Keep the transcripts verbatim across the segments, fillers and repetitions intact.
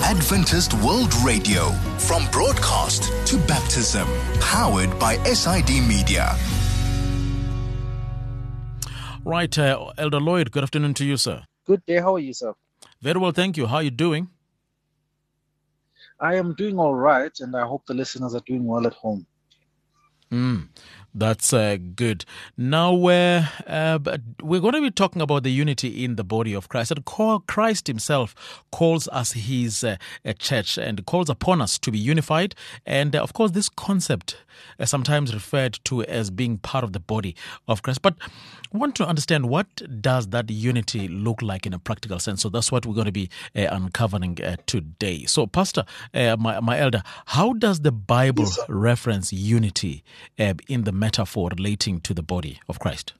Adventist World Radio, from broadcast to baptism, powered by S I D Media. Right, uh, Elder Lloyd, good afternoon to you, sir. Good day. How are you, sir? Very well, thank you. How are you doing? I am doing all right, and I hope the listeners are doing well at home. Mm, that's uh, good. Now, uh, uh, we're going to be talking about the unity in the body of Christ. And Christ himself calls us his uh, church and calls upon us to be unified. And, uh, of course, this concept is sometimes referred to as being part of the body of Christ. But I want to understand, what does that unity look like in a practical sense? So that's what we're going to be uh, uncovering uh, today. So, Pastor, uh, my, my elder, how does the Bible Yes, reference unity uh, in the metaphor relating to the body of Christ?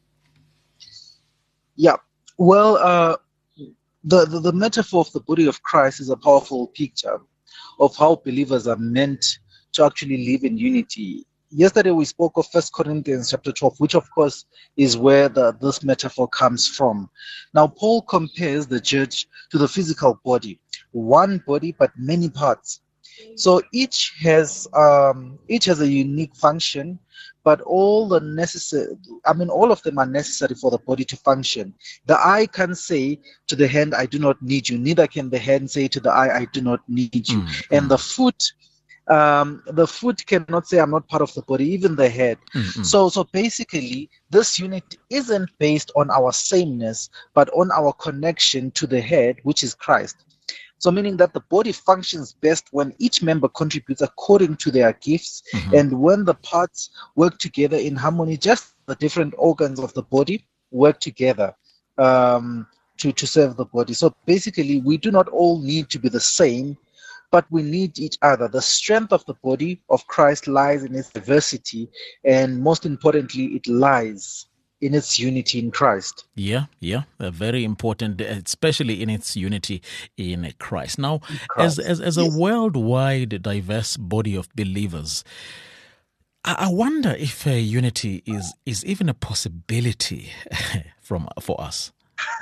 Yeah. Well, uh, the, the, the metaphor of the body of Christ is a powerful picture of how believers are meant to actually live in unity. Yesterday we spoke of First Corinthians chapter twelve, which of course is where the, this metaphor comes from. Now, Paul compares the church to the physical body, one body but many parts. So each has um, each has a unique function, but all the necessary, I mean, all of them are necessary for the body to function. The eye can say to the hand, "I do not need you." Neither can the hand say to the eye, "I do not need you." Mm-hmm. And the foot, um, the foot cannot say, "I'm not part of the body," even the head. Mm-hmm. So, so basically, this unit isn't based on our sameness, but on our connection to the head, which is Christ. So meaning that the body functions best when each member contributes according to their gifts, mm-hmm. and when the parts work together in harmony, just the different organs of the body work together um, to, to serve the body. So basically, we do not all need to be the same, but we need each other. The strength of the body of Christ lies in its diversity, and most importantly, it lies in its unity in Christ. Yeah, yeah, uh, very important, especially in its unity in Christ. Now, Christ. as as, as yes. a worldwide diverse body of believers, I, I wonder if uh, unity is is even a possibility from for us.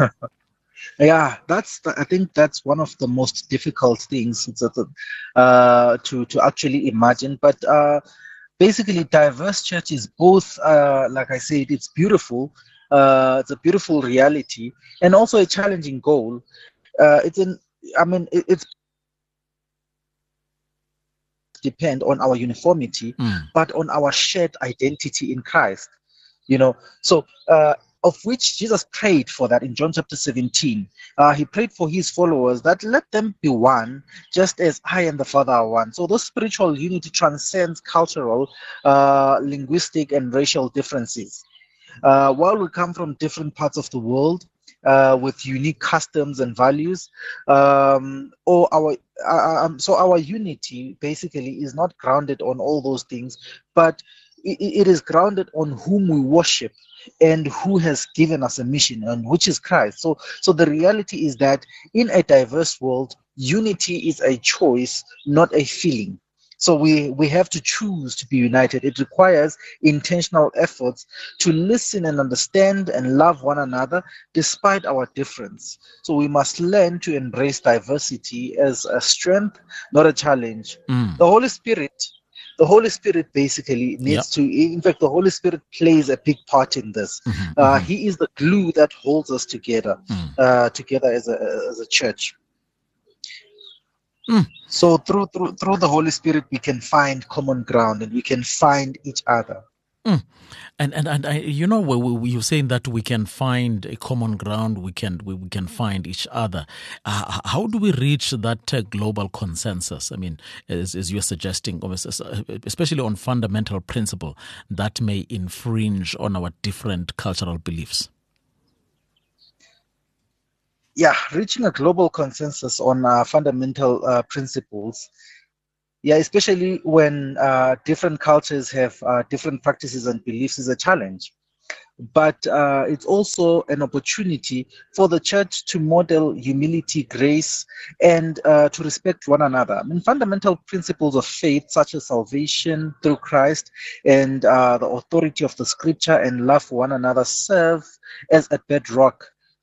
Yeah, that's. I think that's one of the most difficult things uh, to to actually imagine. But uh, basically, diverse church is both, uh, like I said, it's beautiful. Uh, it's a beautiful reality, and also a challenging goal. Uh, it's an. I mean, it, it's depend on our uniformity, mm. but on our shared identity in Christ. You know, so. Uh, of which Jesus prayed for that in John chapter seventeen. Uh, he prayed for his followers that let them be one, just as I and the Father are one. So this spiritual unity transcends cultural, uh, linguistic, and racial differences. Uh, while we come from different parts of the world uh, with unique customs and values, um, or our uh, um, so our unity basically is not grounded on all those things, but it, it is grounded on whom we worship and who has given us a mission, and which is Christ. So, so the reality is that in a diverse world, unity is a choice, not a feeling. So we, we have to choose to be united. It requires intentional efforts to listen and understand and love one another despite our difference. So we must learn to embrace diversity as a strength, not a challenge. Mm. The Holy Spirit The Holy Spirit basically needs yep. to, in fact, the Holy Spirit plays a big part in this. Mm-hmm, uh, mm-hmm. He is the glue that holds us together, mm. uh, together as a as a church. Mm. So through through through the Holy Spirit, we can find common ground and we can find each other. Mm. And and and I, you know, we, we, you're saying that we can find a common ground, we can we, we can find each other. Uh, how do we reach that uh, global consensus? I mean, as, as you're suggesting, especially on fundamental principle that may infringe on our different cultural beliefs. Yeah, reaching a global consensus on uh, fundamental uh, principles. Yeah, especially when uh, different cultures have uh, different practices and beliefs is a challenge. But uh, it's also an opportunity for the church to model humility, grace, and uh, to respect one another. I mean, fundamental principles of faith, such as salvation through Christ and uh, the authority of the scripture and love for one another, serve as a bedrock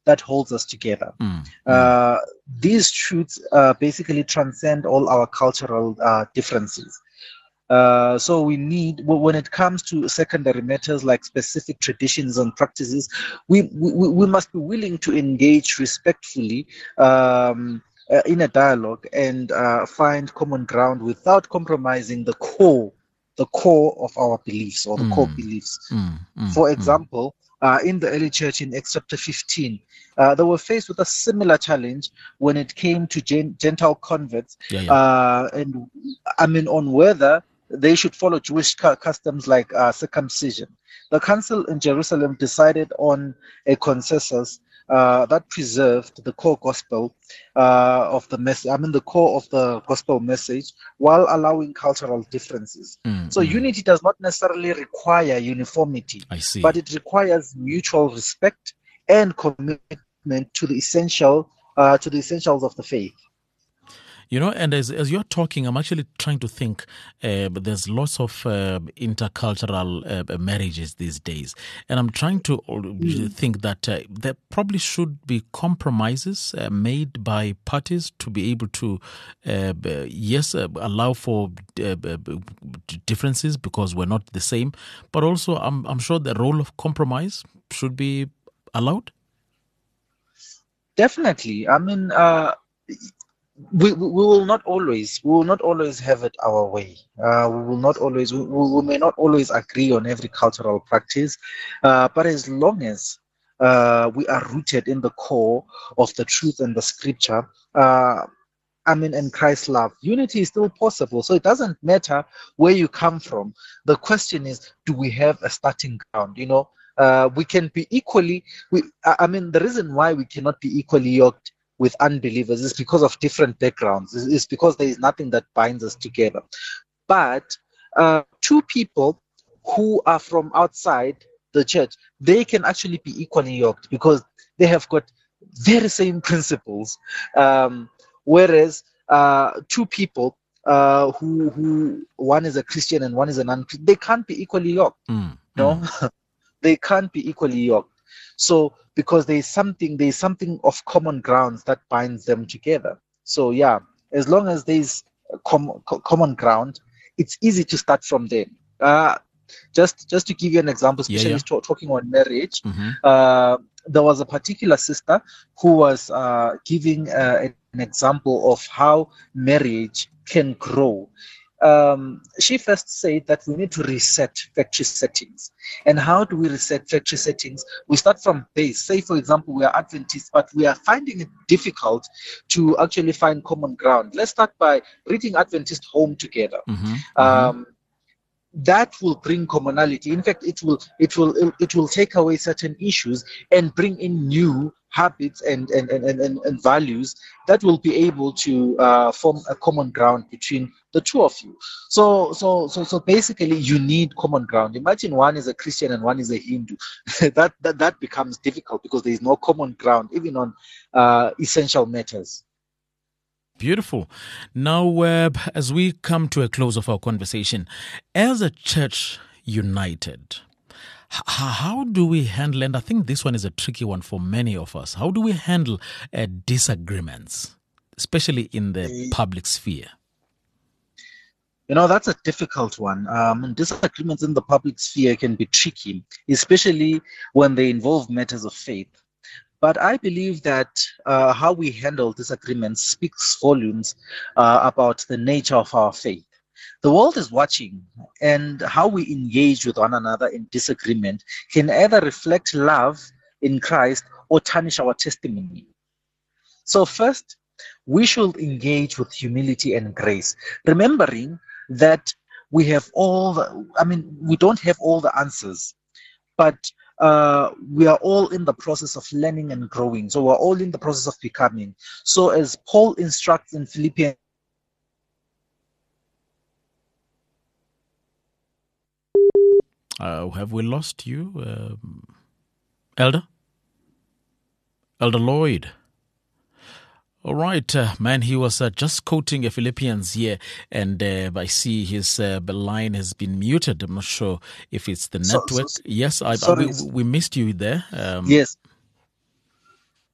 that holds us together. Mm. Uh, these truths uh, basically transcend all our cultural uh, differences. Uh, so we need, when it comes to secondary matters like specific traditions and practices, we we, we must be willing to engage respectfully um, uh, in a dialogue and uh, find common ground without compromising the core, the core of our beliefs or the Mm. core beliefs. Mm. Mm. For example, uh, in the early church in Acts chapter fifteen, uh, they were faced with a similar challenge when it came to gen- Gentile converts, Yeah, yeah. uh, and I mean on whether they should follow Jewish cu- customs like uh, circumcision. The council in Jerusalem decided on a consensus uh, that preserved the core gospel uh, of the message. I mean, the core of the gospel message, while allowing cultural differences. Mm, So mm. unity does not necessarily require uniformity, I see. but it requires mutual respect and commitment to the essential uh, to the essentials of the faith. You know, and as as you're talking, I'm actually trying to think. Uh, but there's lots of uh, intercultural uh, marriages these days, and I'm trying to mm. think that uh, there probably should be compromises uh, made by parties to be able to, uh, yes, uh, allow for uh, differences because we're not the same. But also, I'm I'm sure the role of compromise should be allowed. Definitely. I mean. Uh, We, we will not always we will not always have it our way. Uh, we will not always we, we may not always agree on every cultural practice, uh, but as long as uh, we are rooted in the core of the truth and the scripture, uh, I mean, and Christ's love, unity is still possible. So it doesn't matter where you come from. The question is, do we have a starting ground? You know, uh, we can be equally. We I mean, the reason why we cannot be equally yoked with unbelievers is because of different backgrounds. It's because there is nothing that binds us together. But uh, two people who are from outside the church, they can actually be equally yoked because they have got very same principles. Um, whereas uh, two people uh, who who one is a Christian and one is a non-Christian, they can't be equally yoked. Mm, no, mm. They can't be equally yoked. So because there is something, there is something of common grounds that binds them together. So yeah, as long as there is com- common ground, it's easy to start from there. Uh, just just to give you an example, especially yeah, yeah. T- talking on marriage, Mm-hmm. uh, there was a particular sister who was uh, giving uh, an example of how marriage can grow. Um, she first said that we need to reset factory settings. And how do we reset factory settings? We start from base. Say, for example, we are Adventists, but we are finding it difficult to actually find common ground. Let's start by reading Adventist Home together. Mm-hmm. Um, that will bring commonality. In fact, it will it will it will take away certain issues and bring in new habits and and, and, and, and values that will be able to uh, form a common ground between the two of you. So so so so basically you need common ground. Imagine one is a Christian and one is a Hindu. that, that that becomes difficult because there is no common ground even on uh, essential matters. Beautiful. Now, uh, as we come to a close of our conversation, as a church united, h- how do we handle, and I think this one is a tricky one for many of us, how do we handle uh, disagreements, especially in the public sphere? You know, that's a difficult one. Um, and disagreements in the public sphere can be tricky, especially when they involve matters of faith. But I believe that uh, how we handle disagreements speaks volumes uh, about the nature of our faith. The world is watching, and how we engage with one another in disagreement can either reflect love in Christ or tarnish our testimony. So first, we should engage with humility and grace, remembering that we have all the, I mean, we don't have all the answers, but uh, we are all in the process of learning and growing. So we're all in the process of becoming. So as Paul instructs in Philippians, Uh, have we lost you, um, Elder? Elder Lloyd? All right, uh, man, he was uh, just quoting a Philippians here, and uh, I see his uh, line has been muted. I'm not sure if it's the network. So, so, yes, I, I, we, we missed you there. Um, yes.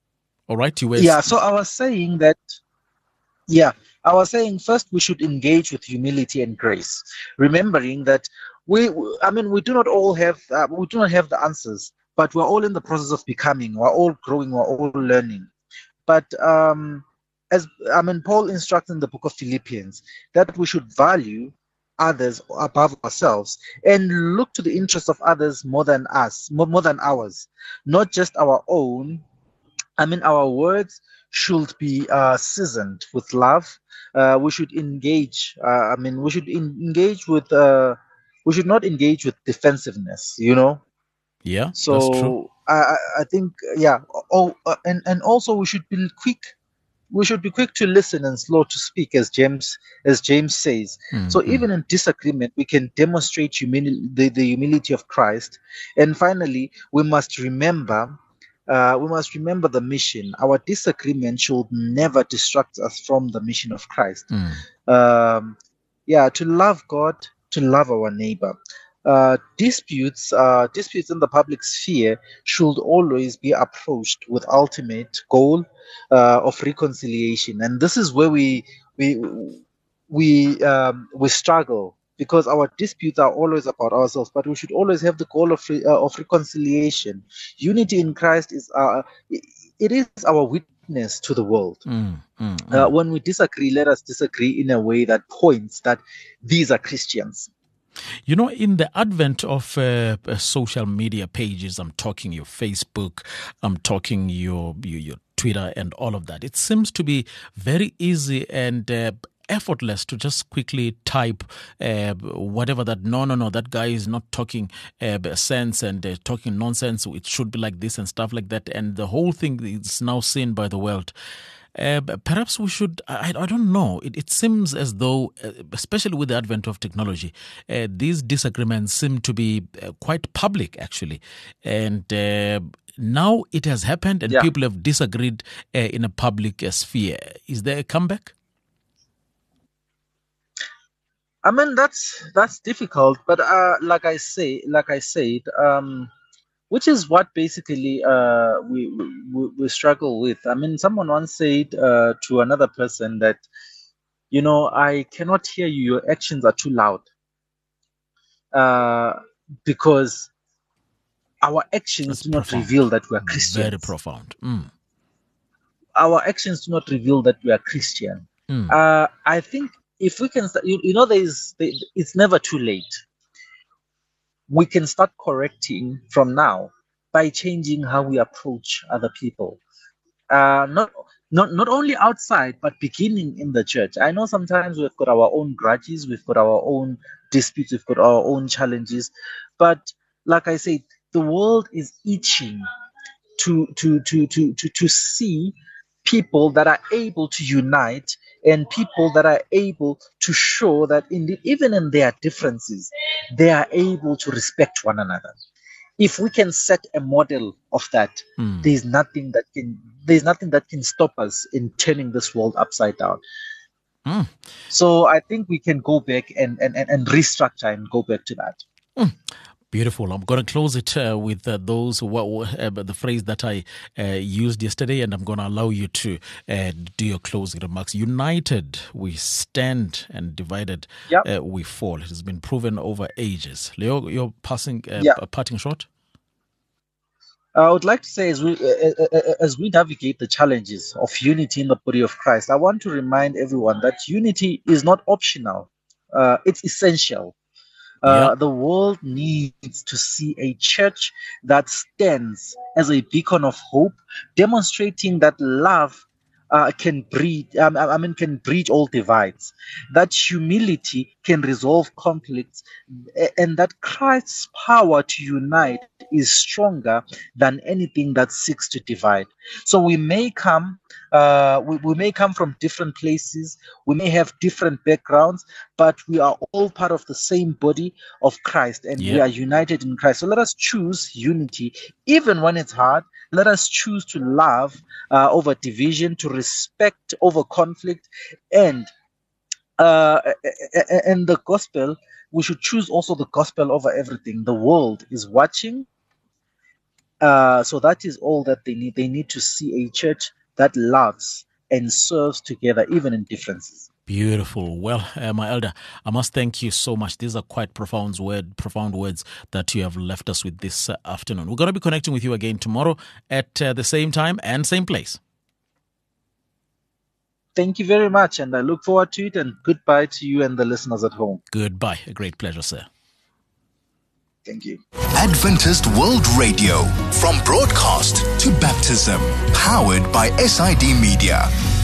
All right, you were. Yeah, so I was saying that, yeah, I was saying first we should engage with humility and grace, remembering that we, I mean, we do not all have, uh, we do not have the answers, but we're all in the process of becoming, we're all growing, we're all learning. But um, as I mean, Paul instructs in the book of Philippians that we should value others above ourselves and look to the interests of others more than us, more, more than ours, not just our own. I mean, our words should be uh, seasoned with love. Uh, we should engage. Uh, I mean, we should in, engage with. Uh, we should not engage with defensiveness. You know. Yeah, that's true. So I, I I think yeah. Oh, uh, and and also we should be quick. We should be quick to listen and slow to speak, as James as James says. Mm, So mm. even in disagreement, we can demonstrate humility, the, the humility of Christ. And finally, we must remember. Uh, we must remember the mission. Our disagreement should never distract us from the mission of Christ. Mm. Um, yeah, to love God, to love our neighbor. Uh, disputes, uh, disputes in the public sphere should always be approached with ultimate goal uh, of reconciliation, and this is where we we we um, we struggle, because our disputes are always about ourselves, but we should always have the goal of re- uh, of reconciliation. Unity in Christ is uh, it is our witness to the world. Mm, mm, mm. Uh, when we disagree, let us disagree in a way that points that these are Christians. You know, in the advent of uh, uh, social media pages, I'm talking your Facebook, I'm talking your, your your Twitter and all of that. It seems to be very easy and uh, effortless to just quickly type uh, whatever that, no, no, no, that guy is not talking uh, sense and uh, talking nonsense. It should be like this and stuff like that. And the whole thing is now seen by the world. Uh, perhaps we should, I, I don't know, it, it seems as though, uh, especially with the advent of technology, uh, these disagreements seem to be uh, quite public, actually. And uh, now it has happened and Yeah. people have disagreed uh, in a public uh, sphere. Is there a comeback? I mean, that's that's difficult, but uh, like I say, like I said, um, which is what basically uh, we, we we struggle with. I mean, someone once said uh, to another person that, you know, I cannot hear you. Your actions are too loud, uh, because our actions That's do not profound. reveal that we are Very Christians. profound. Mm. Our actions do not reveal that we are Christian. Mm. Uh, I think if we can, st- you, you know, there is, there, it's never too late. We can start correcting from now by changing how we approach other people. Uh, not not not only outside, but beginning in the church. I know sometimes we've got our own grudges, we've got our own disputes, we've got our own challenges, but like I said, the world is itching to to to to to to see people that are able to unite and people that are able to show that indeed, even in their differences, they are able to respect one another. If we can set a model of that, Mm. there's nothing that can there's nothing that can stop us in turning this world upside down. Mm. So I think we can go back and and, and, and restructure and go back to that. Mm. Beautiful. I'm going to close it uh, with uh, those who, uh, the phrase that I uh, used yesterday, and I'm going to allow you to uh, do your closing remarks. United, we stand, and divided, Yep. uh, we fall. It has been proven over ages. Leo, you're passing, uh, Yeah. p- parting short? I would like to say, as we uh, uh, uh, as we navigate the challenges of unity in the body of Christ, I want to remind everyone that unity is not optional; uh, it's essential. Uh, Yeah. the world needs to see a church that stands as a beacon of hope, demonstrating that love uh, can bridge. Um, I mean, can bridge all divides. That humility can resolve conflicts, a- and that Christ's power to unite is stronger than anything that seeks to divide. So we may come, uh, we, we may come from different places, we may have different backgrounds, but we are all part of the same body of Christ, and we Yeah. are united in Christ. So let us choose unity, even when it's hard. Let us choose to love uh, over division, to respect over conflict, and uh, and the gospel. We should choose also the gospel over everything. The world is watching. Uh, so that is all that they need. They need to see a church that loves and serves together, even in differences. Beautiful. Well, uh, my elder, I must thank you so much. These are quite profound word, profound words that you have left us with this uh, afternoon. We're going to be connecting with you again tomorrow at uh, the same time and same place. Thank you very much, and I look forward to it, and goodbye to you and the listeners at home. Goodbye. A great pleasure, sir. Thank you. Adventist World Radio, from broadcast to baptism, powered by S I D Media.